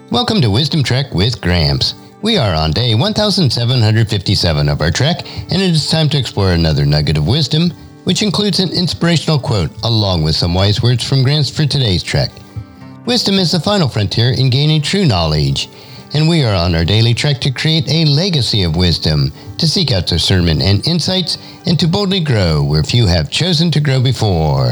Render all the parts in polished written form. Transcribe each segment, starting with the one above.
Welcome to Wisdom Trek with Gramps. We are on day 1757 of our trek, and it is time to explore another nugget of wisdom, which includes an inspirational quote along with some wise words from Gramps for today's trek. Wisdom is the final frontier in gaining true knowledge, and we are on our daily trek to create a legacy of wisdom, to seek out discernment and insights, and to boldly grow where few have chosen to grow before.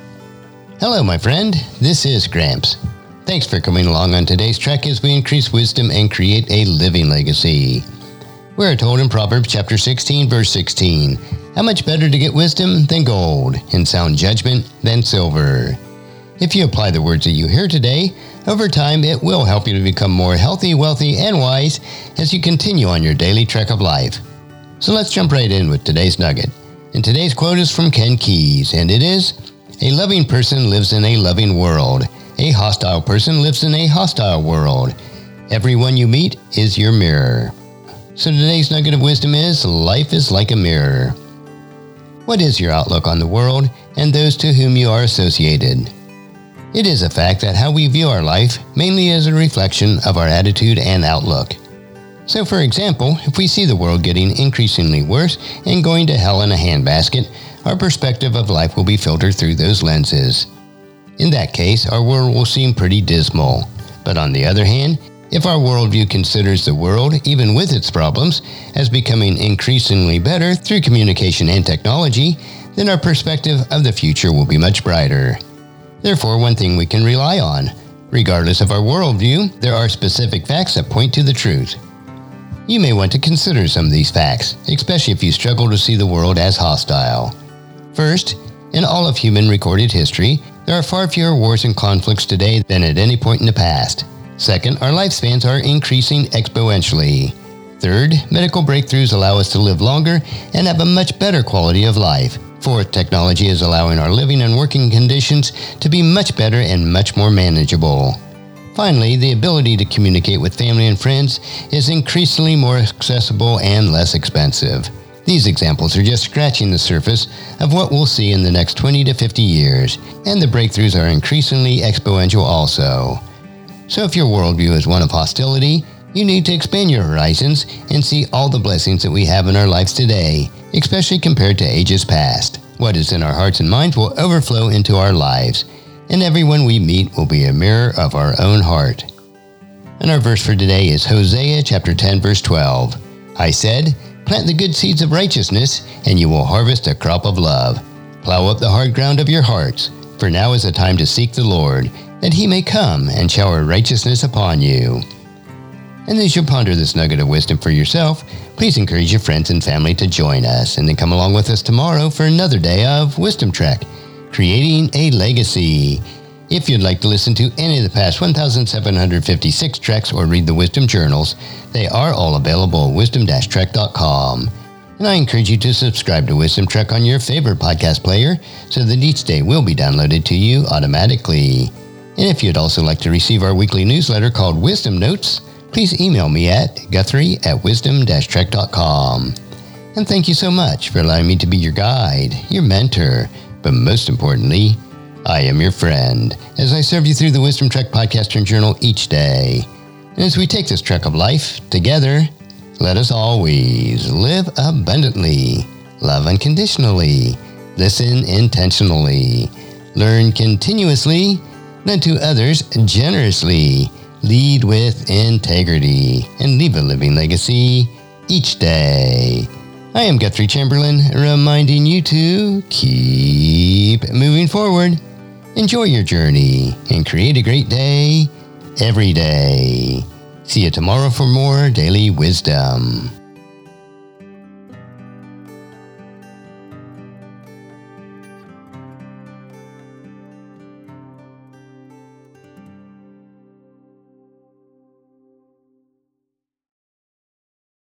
Hello, my friend. This is Gramps. Thanks for coming along on today's trek as we increase wisdom and create a living legacy. We are told in Proverbs chapter 16, verse 16, how much better to get wisdom than gold, and sound judgment than silver. If you apply the words that you hear today, over time it will help you to become more healthy, wealthy, and wise as you continue on your daily trek of life. So let's jump right in with today's nugget. And today's quote is from Ken Keyes, and it is, "A loving person lives in a loving world. A hostile person lives in a hostile world. Everyone you meet is your mirror." So today's nugget of wisdom is, life is like a mirror. What is your outlook on the world and those to whom you are associated? It is a fact that how we view our life mainly is a reflection of our attitude and outlook. So for example, if we see the world getting increasingly worse and going to hell in a handbasket, our perspective of life will be filtered through those lenses. In that case, our world will seem pretty dismal. But on the other hand, if our worldview considers the world, even with its problems, as becoming increasingly better through communication and technology, then our perspective of the future will be much brighter. Therefore, one thing we can rely on, regardless of our worldview, there are specific facts that point to the truth. You may want to consider some of these facts, especially if you struggle to see the world as hostile. First, in all of human recorded history, there are far fewer wars and conflicts today than at any point in the past. Second, our lifespans are increasing exponentially. Third, medical breakthroughs allow us to live longer and have a much better quality of life. Fourth, technology is allowing our living and working conditions to be much better and much more manageable. Finally, the ability to communicate with family and friends is increasingly more accessible and less expensive. These examples are just scratching the surface of what we'll see in the next 20 to 50 years, and the breakthroughs are increasingly exponential also. So if your worldview is one of hostility, you need to expand your horizons and see all the blessings that we have in our lives today, especially compared to ages past. What is in our hearts and minds will overflow into our lives, and everyone we meet will be a mirror of our own heart. And our verse for today is Hosea chapter 10, verse 12. "I said, plant the good seeds of righteousness, and you will harvest a crop of love. Plow up the hard ground of your hearts, for now is the time to seek the Lord, that he may come and shower righteousness upon you." And as you ponder this nugget of wisdom for yourself, please encourage your friends and family to join us, and then come along with us tomorrow for another day of Wisdom Trek, creating a legacy. If you'd like to listen to any of the past 1,756 treks or read the Wisdom Journals, they are all available at wisdom-trek.com. And I encourage you to subscribe to Wisdom Trek on your favorite podcast player so that each day will be downloaded to you automatically. And if you'd also like to receive our weekly newsletter called Wisdom Notes, please email me at guthrie@wisdom-trek.com. And thank you so much for allowing me to be your guide, your mentor, but most importantly, I am your friend, as I serve you through the Wisdom Trek podcast and journal each day. And as we take this trek of life together, let us always live abundantly, love unconditionally, listen intentionally, learn continuously, lend to others generously, lead with integrity, and leave a living legacy each day. I am Guthrie Chamberlain, reminding you to keep moving forward. Enjoy your journey and create a great day every day. See you tomorrow for more daily wisdom.